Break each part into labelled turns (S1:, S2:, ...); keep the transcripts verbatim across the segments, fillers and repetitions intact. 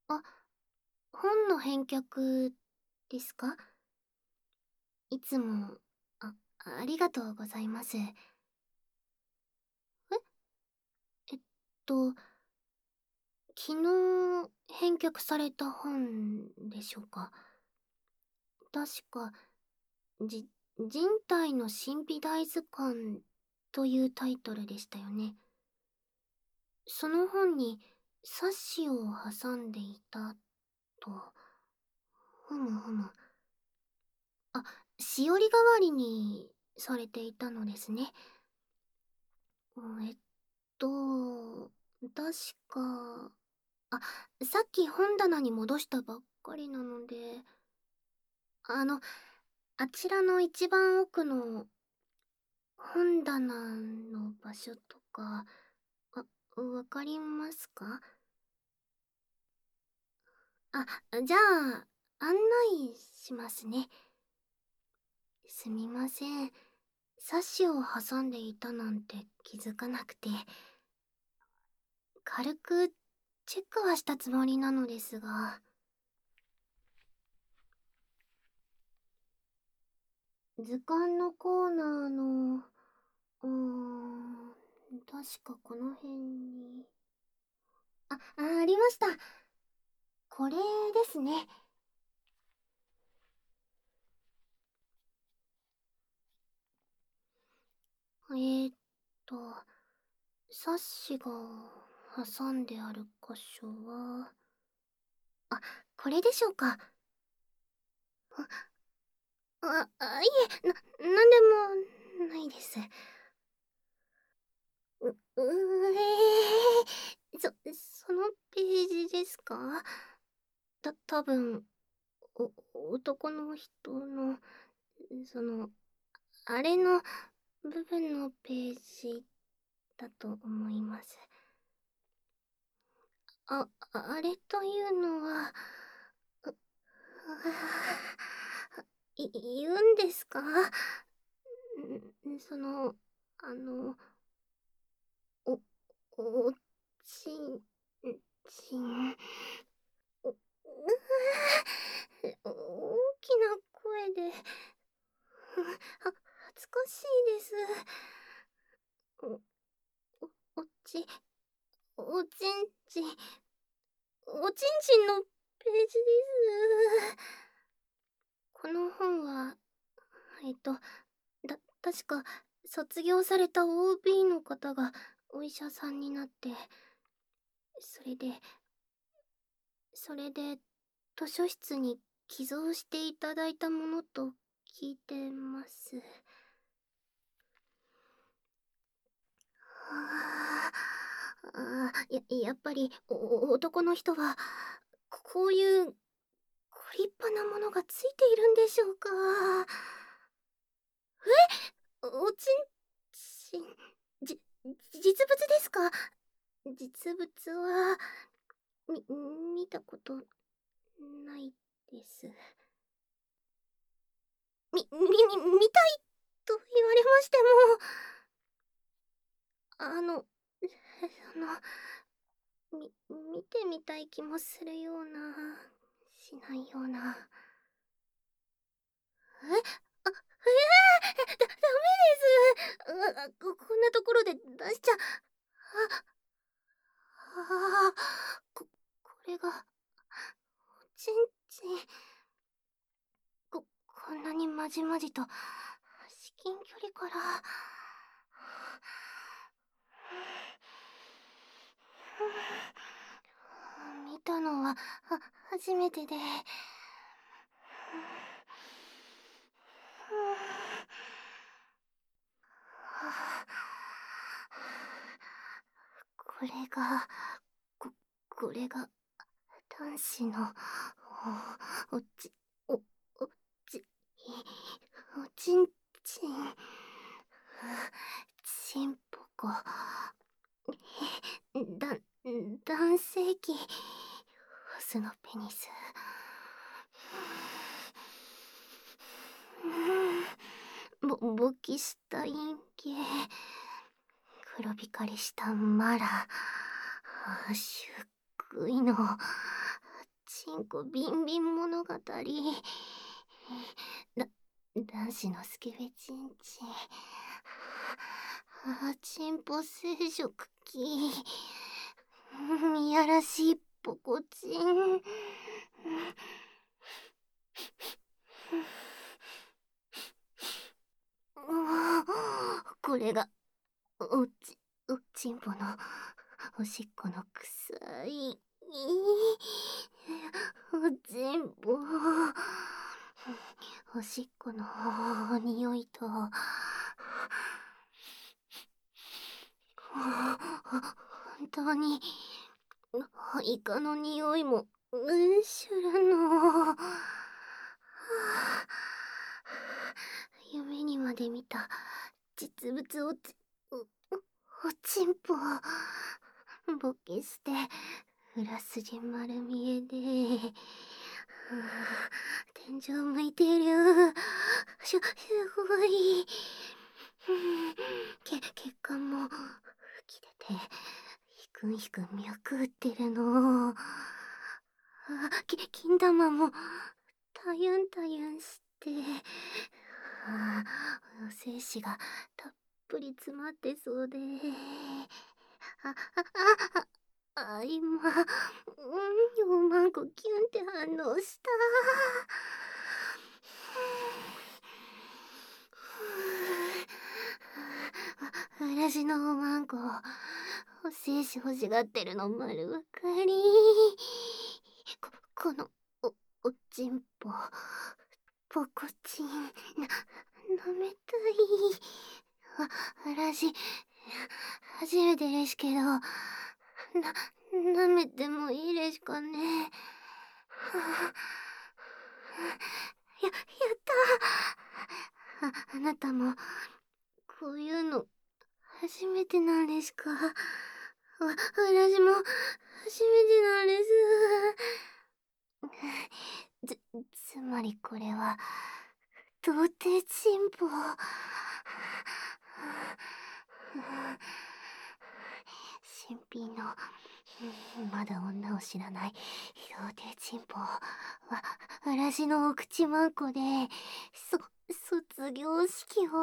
S1: あ、本の返却ですか？いつも、あ、ありがとうございます。ええっと、昨日返却された本でしょうか？確か、じ人体の神秘大図鑑というタイトルでしたよね。その本に冊子を挟んでいたと。ふむふむ。あ、しおり代わりにされていたのですね。えっと、確か、あ、さっき本棚に戻したばっかりなので、あの、あちらの一番奥の本棚の場所とか、わ、わかりますか？あ、じゃあ、案内しますね。すみません。冊子を挟んでいたなんて気づかなくて。軽くチェックはしたつもりなのですが。図鑑のコーナーの、うーん、確かこの辺に。あ、あ、ありました。これですね。えーっと、冊子が挟んである箇所は、あ、これでしょうか。あ、あ、いえ、な、なんでもないです。う、うえー、そ、そのページですか？た、多分、お、男の人の、その、あれの部分のページだと思います。あ、あれというのは、う、い、言うんですか？ん、その、あの、お、おちん、ちん、う、う大きな声で、は、恥ずかしいです。お、お、おち、おちんちん、おちんちんのページです。この本は、えっと、だ、確か、卒業された オービー の方がお医者さんになって、それで、それで、図書室に寄贈していただいたものと聞いてます。はあ、あ、や、やっぱり、お、男の人は、こういう、ご立派なものがついているんでしょうか？え、おちんちん、じ、実物ですか？実物は、み、見たことないです。み、み、み、見たいと言われましても、あの、その、み、見てみたい気もするような、しないような。え、あ、えー、だ、ダメです。あ、こ、こんなところで出しちゃ、あ、ああ、こ、これが、おちんちん。こ、こんなにまじまじと、至近距離から、見たのは、は、初めてで。これが、こ、これが、男子の、お、おち、お、おち、おちんちん、ちんぽこ、だ、男性器、オスのペニス。ぼ、勃起した陰茎、黒光りしたマラ、祝いのチンコビンビン物語。だ、男子のスケベチンチン。あ、チンポ生殖器。いやらしいポコチン。これがおちおちんぽのおしっこの臭いおちんぽ、おしっこの匂いと本当にイカの匂いもうんしゅるの。夢にまで見た実物おちおおちんぽボケして裏筋丸見えで天井向いてる。しょすごい。け血管も吹き出てひくんひくん脈打ってるの。き金玉もたゆんたゆんして精子がたっぷり詰まってそうで、ああああ今うんよんまんこキュンって反応した。私のおまんこ精子欲しがってるの丸わかり。ここのおおちんぽポコチンな舐めたい。あ、私初めてですけどな舐めてもいいですかね。はあ、ややったあ。あなたもこういうの初めてなんですか。わ私も初めてなんです。つつまりこれは童貞チンポ。新品のまだ女を知らない童貞チンポは私のお口まんこでそ卒業式を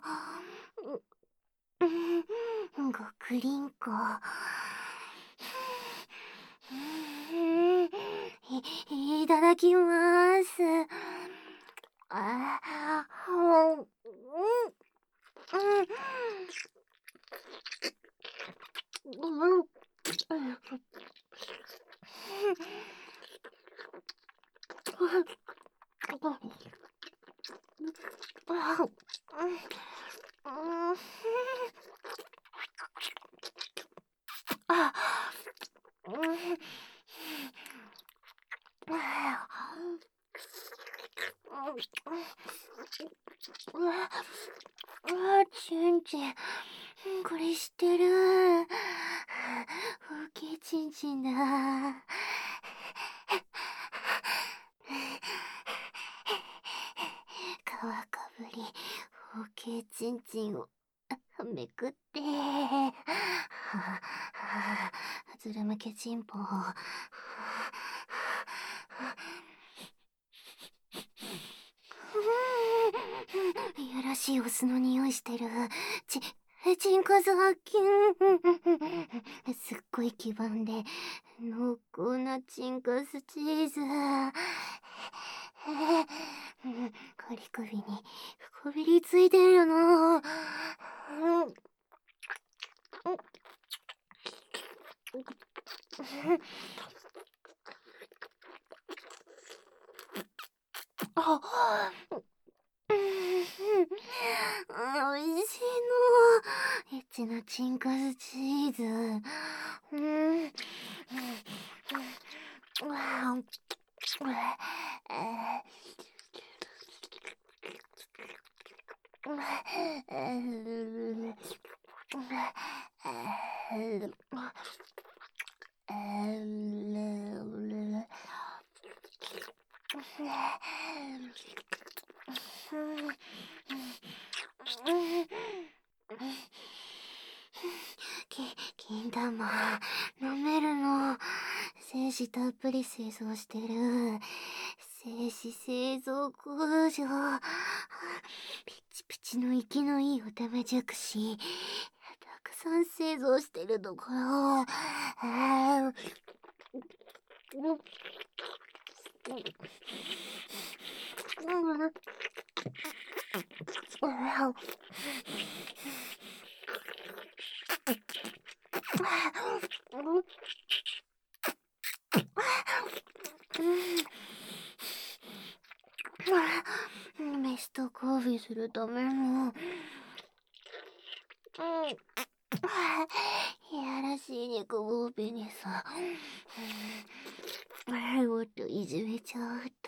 S1: ごくりんこい、いただきます。ああ、うん、うん、うん、うわ、うわ、ちんちん、これ知ってる。大きいちんちんだ。皮かぶり、大きいちんちんをめくって、はあ、ずるむけちんぽ。いやらしいオスの匂いしてる。ち、チンカス発見。すっごい黄ばんで濃厚なチンカスチーズ。カリ首にこびりついてるの。あ、おいしいの。エッチなチンカスチーズ。うん。き、金玉、飲めるの。精子たっぷり製造してる精子製造工場。ピチピチの息のいいおたまじゃくし、たくさん製造してるところ。あメスと交尾するための、いやらしい肉ボーペニさ。もっといじめちゃうと。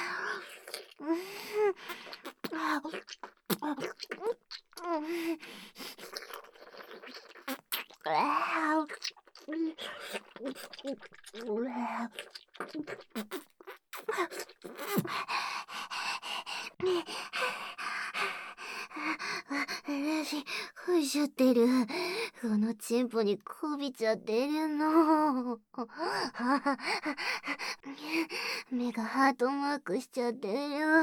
S1: 私、ふいしゃってる。このチンポにこびちゃってるの。目がハートマークしちゃってる。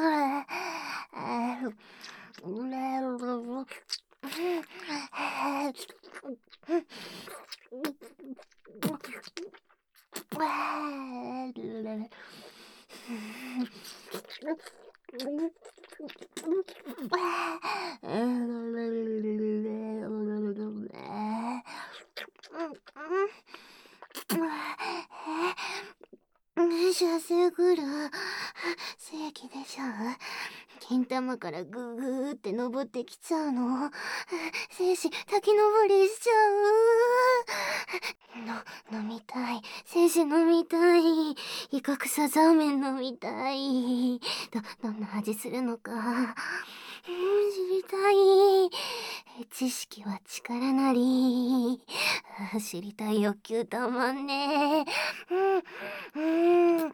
S1: 射精来る。正規でしょ。金玉からグーグーって登ってきちゃうの。精子滝登りしちゃう。の、飲みたい。精子飲みたい。イカクサザーメン飲みたい。ど、どんな味するのか。うん、知りたい。知識は力なり。知りたい欲求たまんねえ。うん、うん。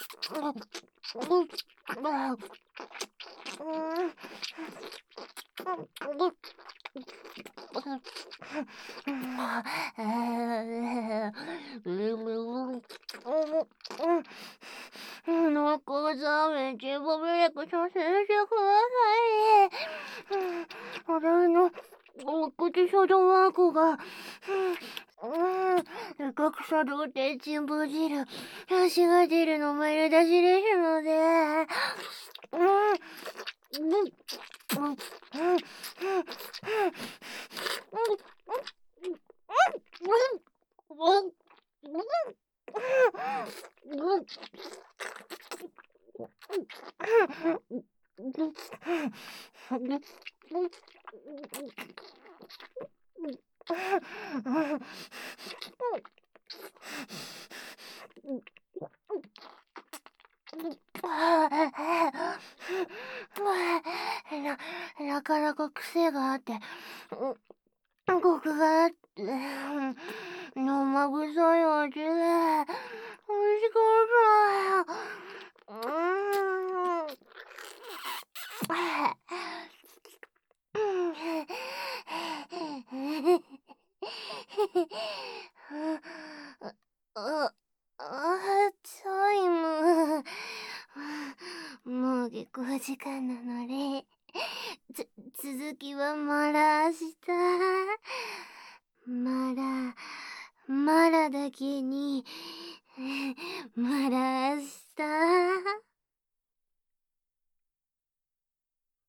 S1: 濃厚ザーメンチンポミルクさせてください。私のお口所女マークが、うん、格差童貞チンポ汁、足が出るの丸出しですので、うん、うん、うん、うん、うん、な、なかなか癖があって、コクがあって、生臭い味で、美味しかった。うーん。あ、あ、チャイム。もう下校時間なので、つ、続きはまだ明日。まだ、まだだけに、